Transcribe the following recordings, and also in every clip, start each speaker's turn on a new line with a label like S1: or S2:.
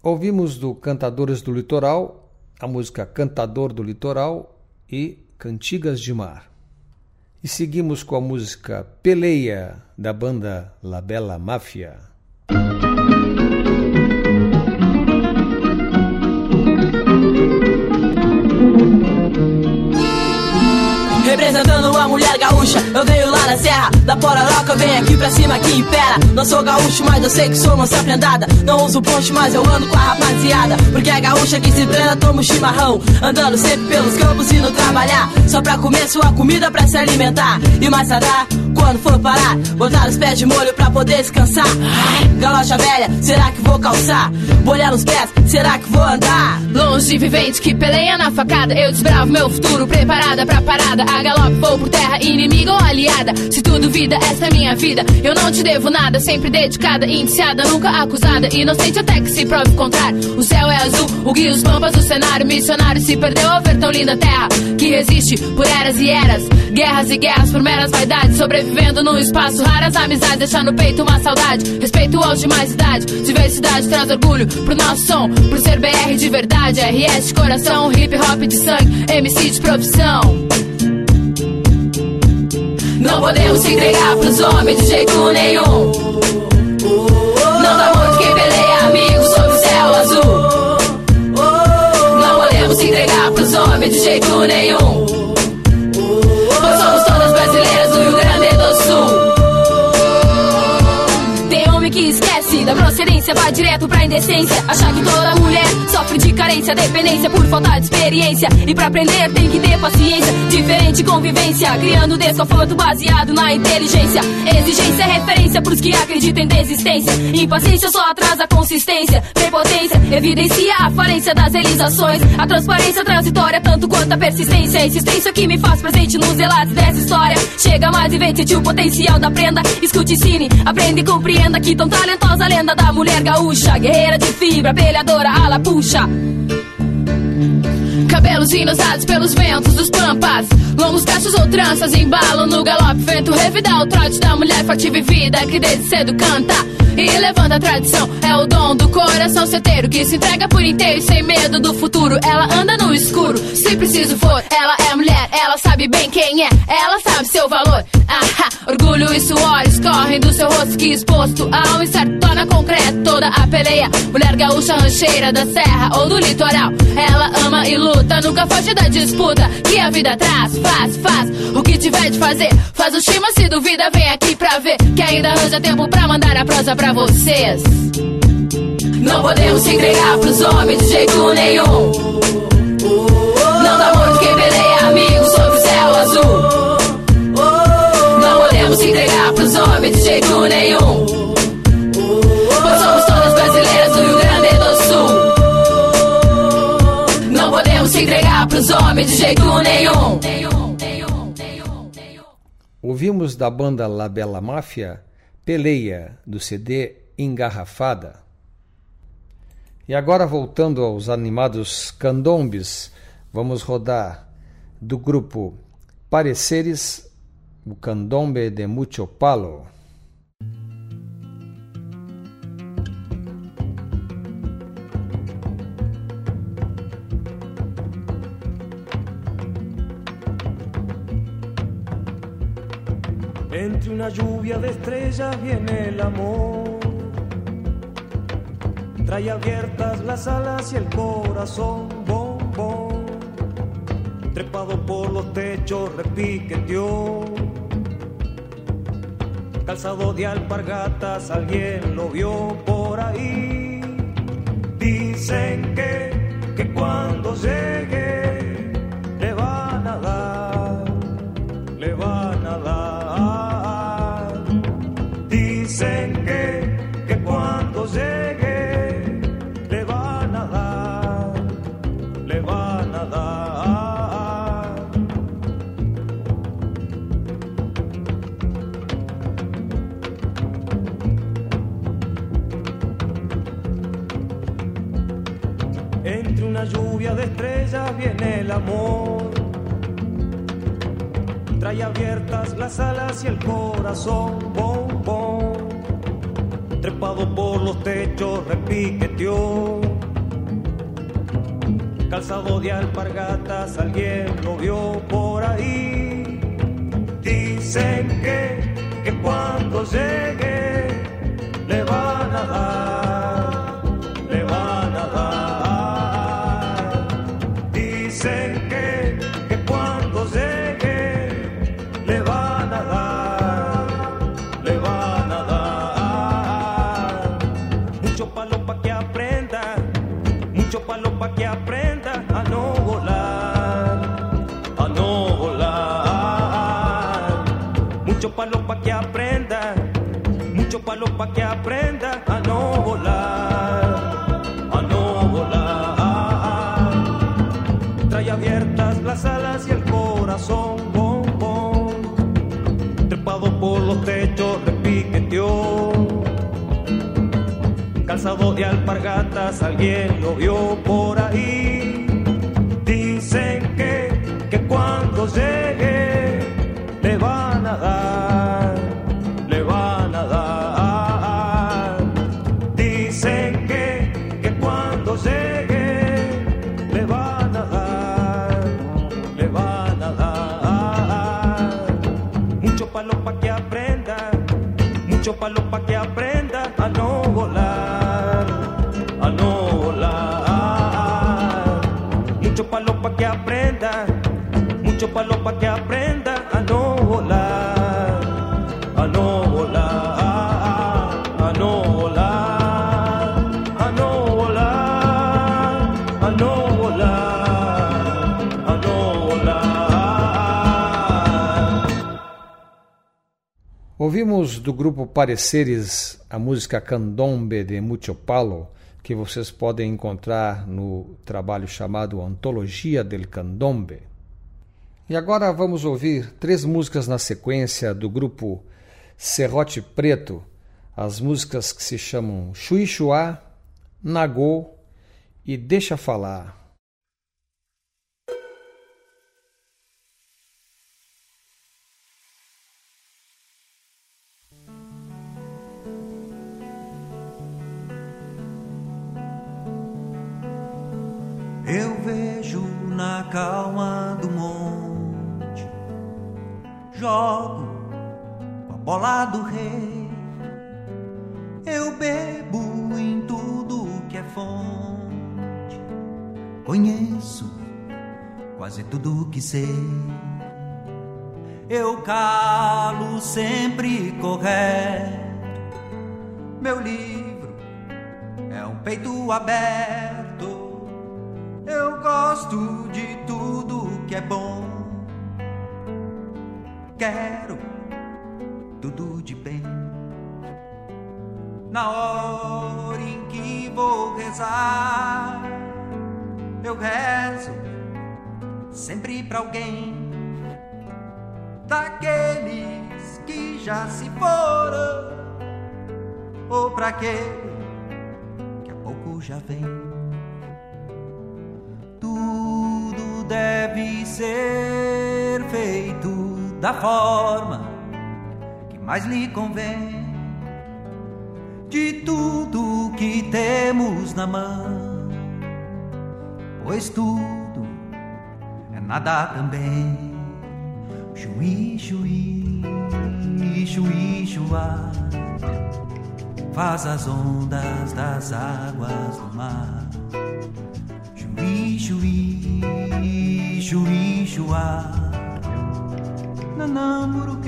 S1: Ouvimos do Cantadores do Litoral a música Cantador do Litoral e Cantigas de Mar. E seguimos com a música Peleia, da banda La Bella Mafia.
S2: Representando a mulher gaúcha, eu venho lá na serra da Pororoca, eu venho aqui pra cima, aqui impera. Não sou gaúcho, mas eu sei que sou moça prendada. Não uso ponte, mas eu ando com a rapaziada. Porque é gaúcha que se treina, toma um chimarrão, andando sempre pelos campos, indo trabalhar, só pra comer sua comida, pra se alimentar. E mais tarde, quando for parar, botar os pés de molho pra poder descansar. Galocha velha, será que vou calçar? Bolhar nos pés, será que vou andar?
S3: Longe vivente que peleia na facada, eu desbravo meu futuro, preparada pra parada. A galope vou por terra, inimiga ou aliada. Se tu duvida, essa é minha vida, eu não te devo nada. Sempre dedicada, indiciada, nunca acusada. Inocente até que se prove o contrário. O céu é azul, o guia os pampas, o cenário missionário se perdeu ao ver tão linda terra que resiste por eras e eras. Guerras e guerras por meras vaidades, sobrevivendo num espaço, raras amizades, deixar no peito uma saudade. Respeito aos de mais idade, diversidade traz orgulho pro nosso som, por ser BR de verdade. RS de coração, hip hop de sangue, MC de profissão. Não podemos se entregar pros homens de jeito nenhum. Não dá muito quem peleia, amigo, sob o céu azul. Não podemos se entregar pros homens de jeito nenhum. Pois somos todas brasileiras do Rio Grande do Sul. Tem homem que esquece da procedência, vai direto pra indecência, achar que toda mulher sofre de carência, dependência por falta de experiência. E pra aprender tem que ter paciência, diferente convivência, criando desconforto baseado na inteligência. Exigência é referência pros que acreditam em desistência. Impaciência só atrasa a consistência. Prepotência evidencia a falência das realizações. A transparência transitória tanto quanto a persistência. A insistência que me faz presente nos relatos dessa história. Chega mais e vem sentir o potencial da prenda. Escute, ensine, aprenda e compreenda que tão talentosa lenda da mulher gaúcha, guerreira de fibra, peleadora, ala puxa. Cabelos inosados pelos ventos dos pampas, longos cachos ou tranças embalam no galope. Vento revidar o trote da mulher forte vivida que desde cedo canta e levanta a tradição. É o dom do coração certeiro que se entrega por inteiro e sem medo do futuro. Ela anda no escuro, se preciso for. Ela é mulher, ela sabe bem quem é, ela sabe seu valor. Ahá, orgulho e suor escorrem do seu rosto que exposto a um incerto torna concreto toda a peleia. Mulher gaúcha rancheira da serra ou do litoral, ela ama e luta, nunca foge da disputa que a vida traz. Faz o que tiver de fazer, faz o chima, se duvida vem aqui pra ver que ainda arranja tempo pra mandar a prosa pra vocês. Não podemos se entregar pros homens de jeito nenhum. Não dá muito quem peleia, amigo, sob o céu azul. Não podemos se entregar pros homens de jeito nenhum. Pois somos todas brasileiras do Rio Grande do Sul. Não podemos se entregar pros homens de jeito nenhum.
S1: Ouvimos da banda La Bella Mafia Peleia, do CD Engarrafada. E agora, voltando aos animados candombes, vamos rodar do grupo Pareceres, o candombe de Mucho Palo.
S4: Entre una lluvia de estrellas viene el amor, trae abiertas las alas y el corazón, bombón, trepado por los techos repiqueteó, calzado de alpargatas, alguien lo vio por ahí. Dicen que cuando llegue le van a dar, le van a dar. Dicen que cuando llegue le van a dar, le van a dar. Entre una lluvia de estrellas viene el amor, trae abiertas las alas y el corazón, bombón, trepado por los techos repiqueteó, calzado de alpargatas, alguien lo vio por ahí. Dicen que cuando llegue le van a dar, le van a dar. Dicen que cuando llegue le van a dar, le van a dar. Mucho palo pa' que aprenda, mucho palo pa' que aprenda a no volar, a no volar. Mucho palo pa' que aprenda, mucho palo pa' que aprenda a no volar, a no volar. Trae abiertas las alas y el corazón, bom, bom. Trepado por los techos repiqueteó. Calzado de alpargatas, alguien lo vio por ahí. Dicen que cuando llegue le van a dar, le van a dar. Dicen que cuando llegue le van a dar, le van a dar. Mucho palo pa' que aprenda, mucho palo pa' que aprenda a no volar, a no volar. Mucho palo pa' que aprenda, mucho palo pa' que aprenda a no volar, a no volar, a no volar, a no volar, a no volar, a no volar.
S1: Ouvimos do grupo Pareceres a música Candombe de Mucho Palo, que vocês podem encontrar no trabalho chamado Antologia del Candombe. E agora vamos ouvir 3 músicas na sequência do grupo Serrote Preto, as músicas que se chamam Chuí Chuá, Nagô e Deixa Falar.
S5: Eu vejo na calma do monte, jogo com a bola do rei. Eu bebo em tudo que é fonte, conheço quase tudo que sei. Eu calo sempre correto, meu livro é um peito aberto. Eu gosto de tudo que é bom, quero tudo de bem. Na hora em que vou rezar, eu rezo sempre pra alguém, daqueles que já se foram, ou pra aquele que a pouco já vem. Tudo deve ser feito da forma que mais lhe convém, de tudo que temos na mão, pois tudo é nada também. Chuí, chuí, chuí, chuá, faz as ondas das águas do mar. Chuí, chuí, chuí, chuá, nanamburuque,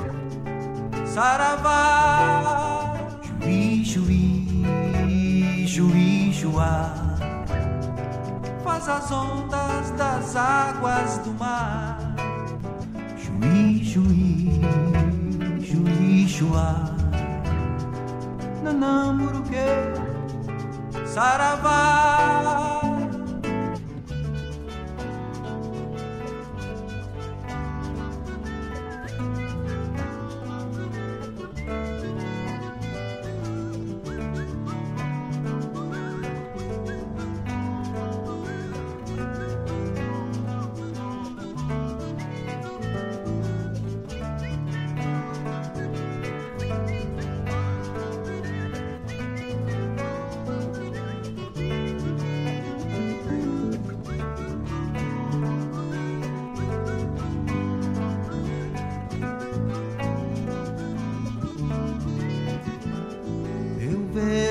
S5: saravá. Chuí, chuí, chuí, chuá, faz as ondas das águas do mar. Chuí, chuí, chuí, chuá, nanamburuque, saravá.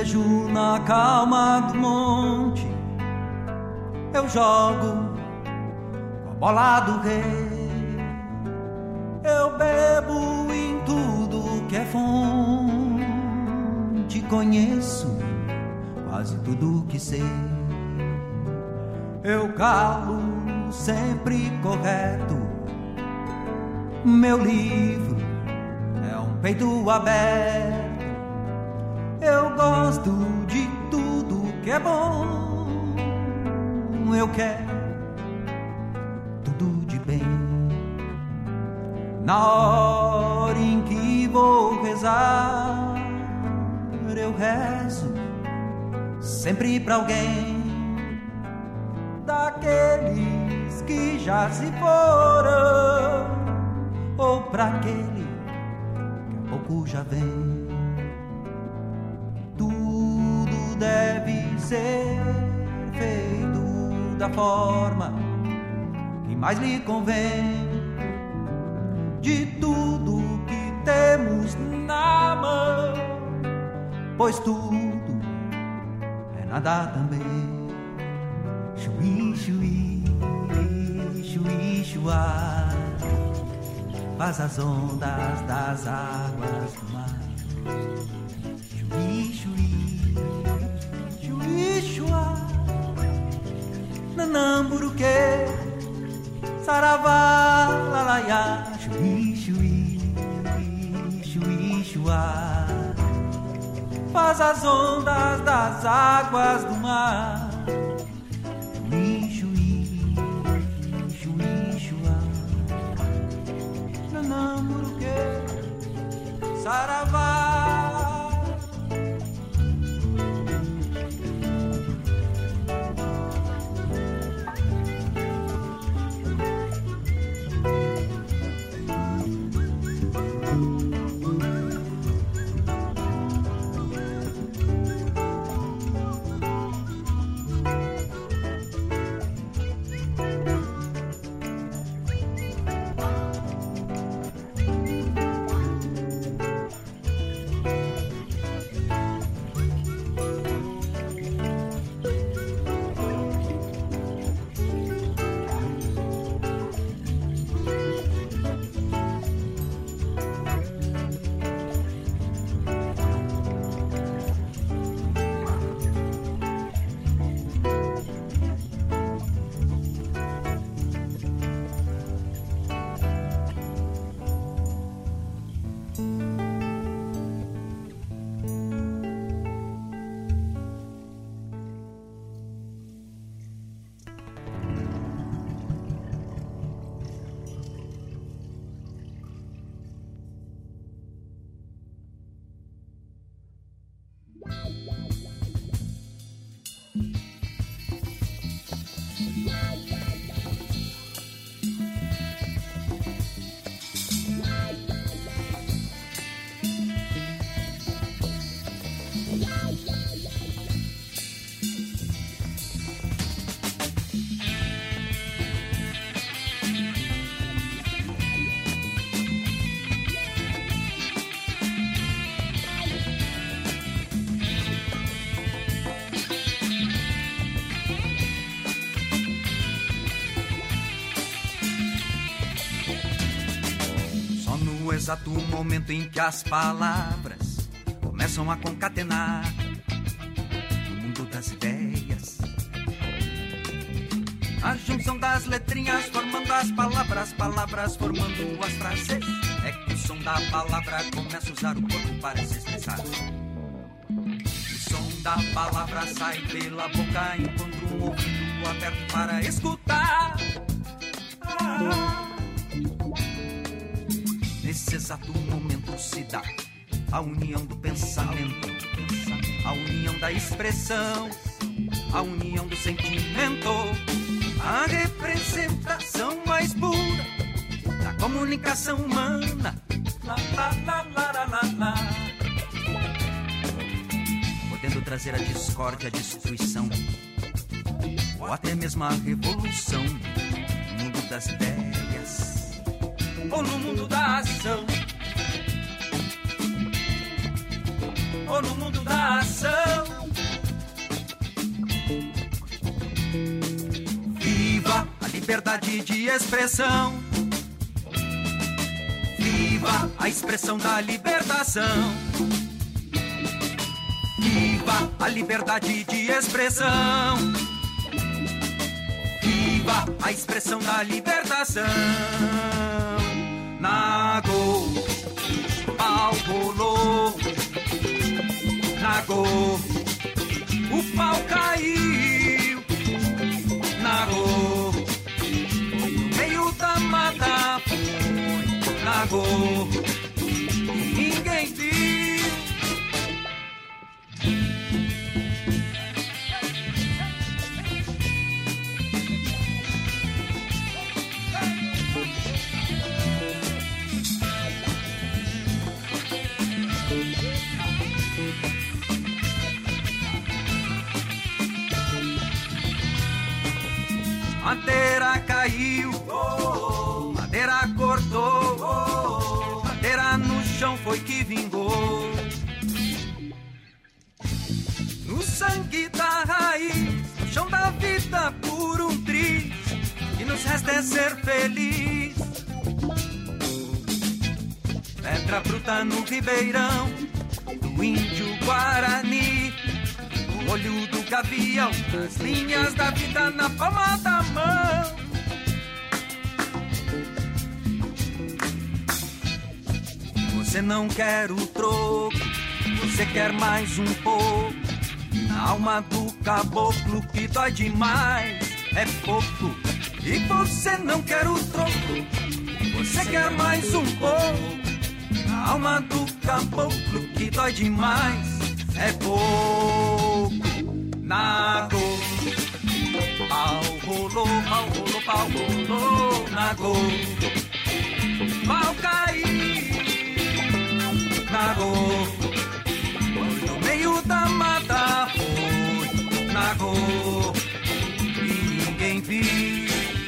S5: vejo na calma do monte, eu jogo com a bola do rei. Eu bebo em tudo que é fonte, conheço quase tudo que sei. Eu calo sempre correto, meu livro é um peito aberto. Eu gosto de tudo que é bom, eu quero tudo de bem. Na hora em que vou rezar, eu rezo sempre pra alguém daqueles que já se foram, ou pra aquele que a pouco já vem. Tudo deve ser feito da forma que mais lhe convém. De tudo que temos na mão, pois tudo é nada também. Chuí, chuí, chuí, chuá, faz as ondas das águas do mar. Chuí, chuí, chuí, chuá, nanamburuque, saravá, lalaiá. Chuí, chuí, chuí, chuá, faz as ondas das águas do mar. Chuí, chuí, chuí, chuá, nanamburuque, saravá. Exato momento em que as palavras começam a concatenar no mundo das ideias, a junção das letrinhas formando as palavras, palavras formando as frases, é que o som da palavra começa a usar o corpo para se expressar. O som da palavra sai pela boca, enquanto um ouvido aberto para escutar. Nesse exato momento se dá a união do pensamento, a união da expressão, a união do sentimento, a representação mais pura da comunicação humana. Lá, lá, lá, lá, lá, lá, lá. Podendo trazer a discórdia, a destruição, ou até mesmo a revolução no mundo das ideias ou no mundo da ação, ou chegou no mundo da ação. Viva a liberdade de expressão. Viva a expressão da libertação. Viva a liberdade de expressão. Viva a expressão da libertação. Nagô, pau rolou. Nagô, o pau caiu. Nagô, no meio da mata foi. Nagô, ninguém viu. Madeira caiu, madeira cortou, madeira no chão foi que vingou. No sangue da raiz, no chão da vida por um triz, que nos resta é ser feliz. Pedra bruta no ribeirão, do índio Guarani, o olho do gavião, as linhas da vida na palma da mão. Você não quer o troco, você quer mais um pouco. Na alma do caboclo que dói demais é pouco. E você não quer o troco, você quer mais um pouco. Na alma do caboclo que dói demais é pouco. Nagô, pau rolou, pau rolou, pau rolou. Nagô, pau caiu. Nagô, no meio da mata foi. Nagô, e ninguém viu.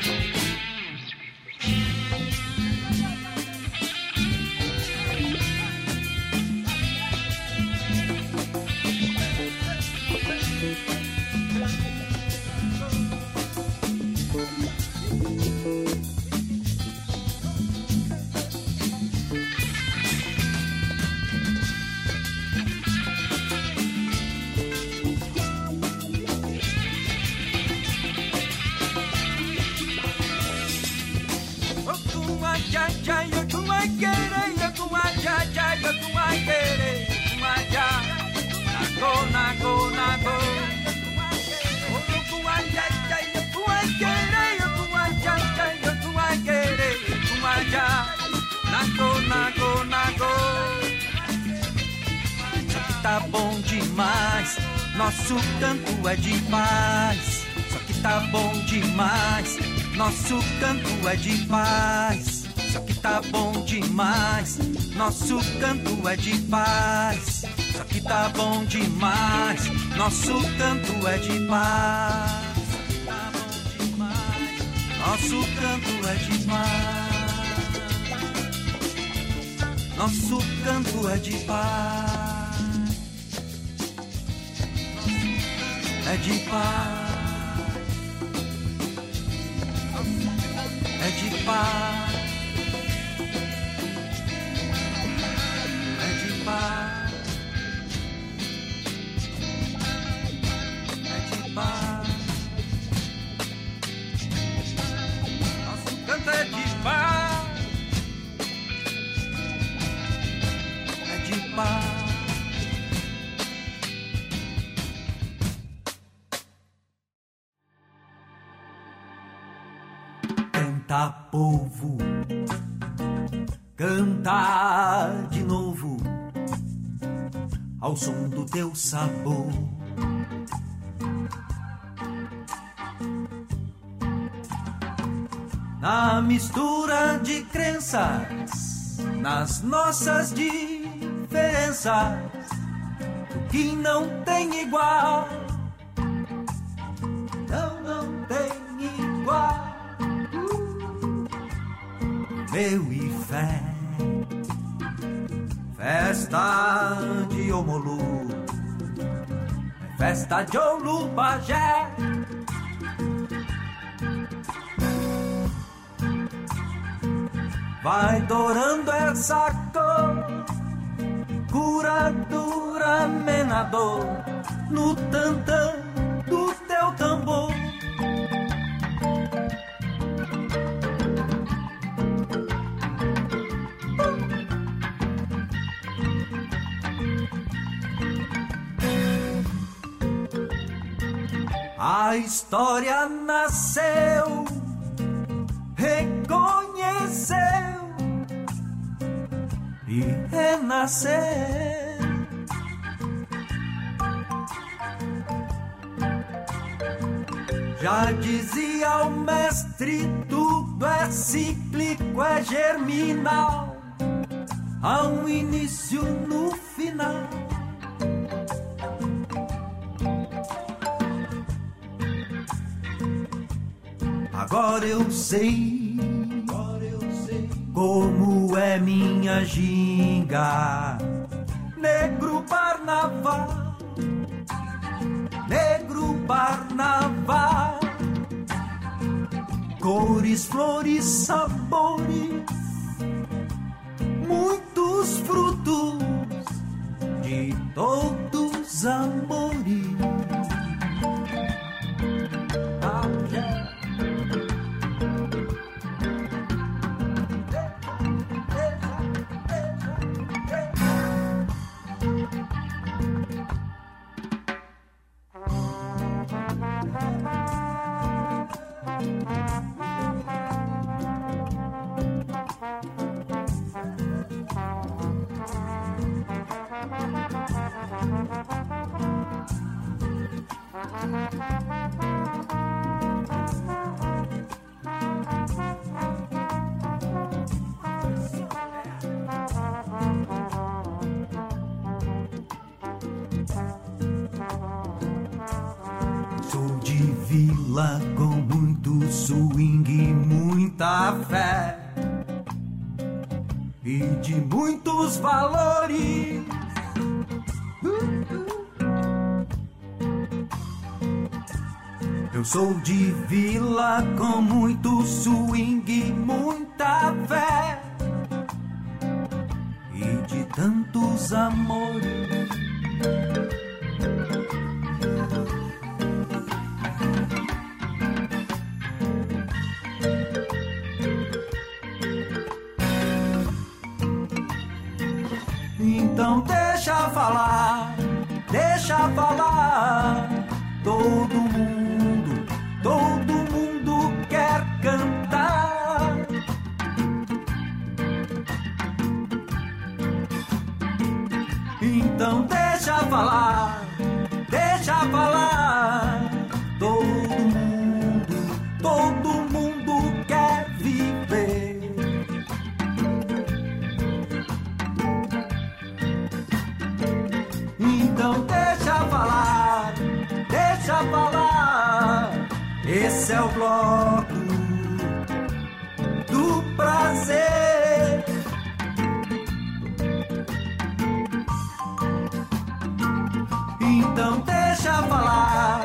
S5: Tá bom demais, nosso canto é de paz. Só que tá bom demais, nosso canto é de paz. Só que tá bom demais, nosso canto é de paz. Só que tá bom demais, nosso canto é de paz. Tá bom demais, nosso canto é de paz. Nosso canto é de paz. É de paz, é de paz, é de paz, é de paz. Nosso canto é de paz, é de paz. Canta, povo, canta de novo ao som do teu sabor. Na mistura de crenças, nas nossas diferenças, o que não tem igual, não tem igual. Meu e fé Festa de Omolu, festa de Olubajé. Vai dourando essa cor, curadura menador, no tantã do teu tambor. A história nasceu, reconheceu e renasceu. Já dizia o mestre, tudo é cíclico, é germinal, há um início no final. Agora eu sei como é minha ginga, negro Barnavá, negro Barnavá, cores, flores, sabores, muitos frutos de todos amores. Sou de vila com muito swing e muita fé, e de muitos valores. Eu sou de vila com muito swing e muita fé, e de tantos amores. Então deixa falar, todo mundo quer cantar. Então deixa falar, todo mundo quer viver. Então deixa falar, esse é o bloco do prazer. Então deixa falar,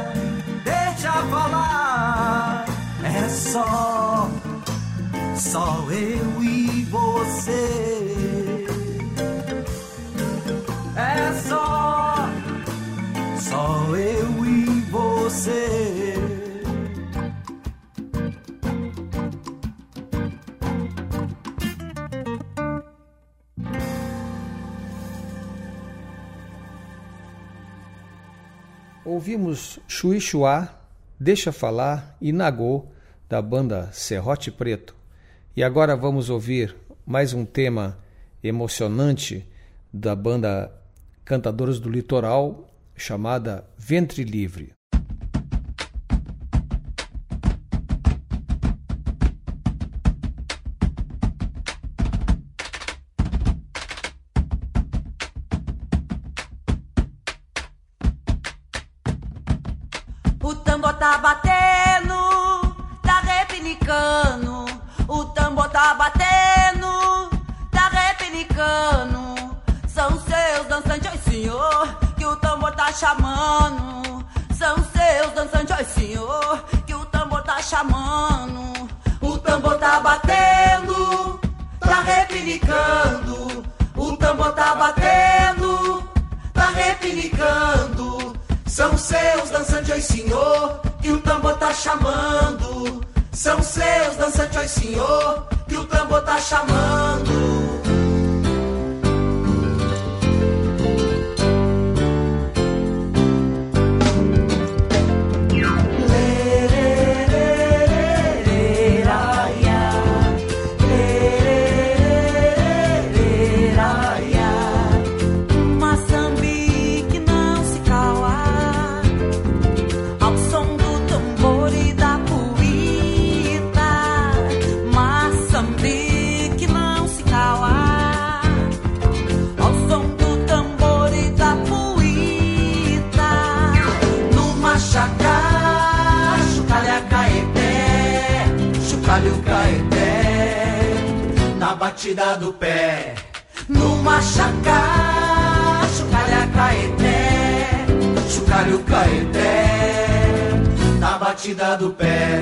S5: é só eu e você. É só eu e você.
S1: Ouvimos Chuí Chuá, Deixa Falar e Nagô, da banda Serrote Preto. E agora vamos ouvir mais um tema emocionante da banda Cantadores do Litoral, chamada Ventre Livre.
S6: O tambor tá batendo, tá repinicando. O tambor tá batendo, tá repinicando. chamando. São seus dançantes, oi senhor, que o tambor tá chamando. O tambor tá batendo, tá repinicando. O tambor tá batendo, tá repinicando. São seus dançantes, oi senhor, que o tambor tá chamando. São seus dançantes, oi senhor, que o tambor tá chamando.
S5: O Caeté, na batida do pé,
S6: no machacá,
S5: chucalha Caeté, chucalha o Caeté, na batida do pé.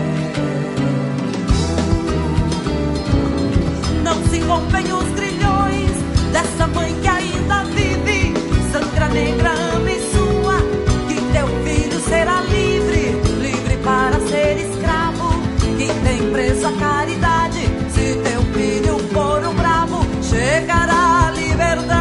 S6: Não se rompem os grilhões dessa mãe que ainda vive, sangra negra, ame sua, que teu filho será livre, livre para ser escravo. Quem tem preso a caridade, se teu filho for um bravo, chegará a liberdade.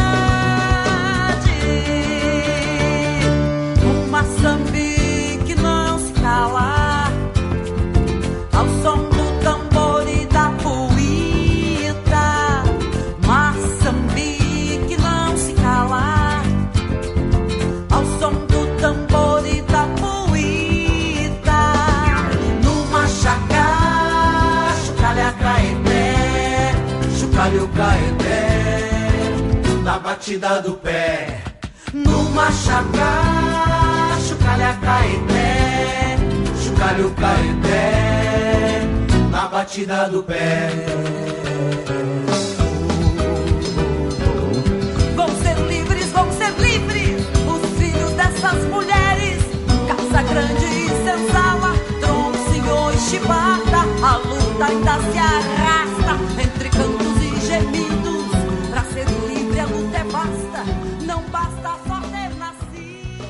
S6: Um Moçambique não se cala, ao som do tambor e da poeta. Moçambique não se cala, ao som do tambor e da poeta.
S5: Chucalha o Caeté, na batida do pé,
S6: no machacá,
S5: chucalha Caeté, chucalha o Caeté, na batida do pé.
S6: Vão ser livres os filhos dessas mulheres. Casa Grande e Senzala, Troncinho e Chibata, a luta ainda se arrasta entre cantos e gemidos. Pra ser livre a luta é vasta, não basta só ter nascido.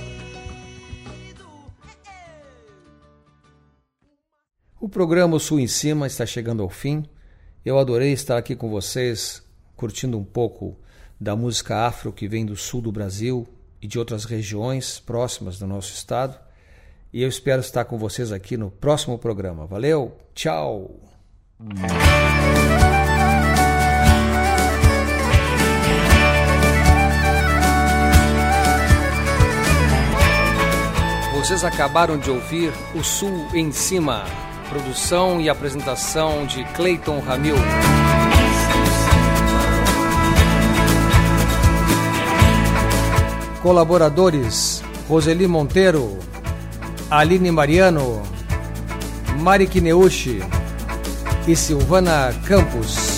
S1: O programa Sul em Cima está chegando ao fim. Eu adorei estar aqui com vocês, curtindo um pouco da música afro que vem do sul do Brasil e de outras regiões próximas do nosso estado. E eu espero estar com vocês aqui no próximo programa. Valeu, tchau! Vocês acabaram de ouvir o Sul em Cima, produção e apresentação de Cleiton Ramil. Colaboradores: Roseli Monteiro, Aline Mariano, Mari Kineuchi e Silvana Campos.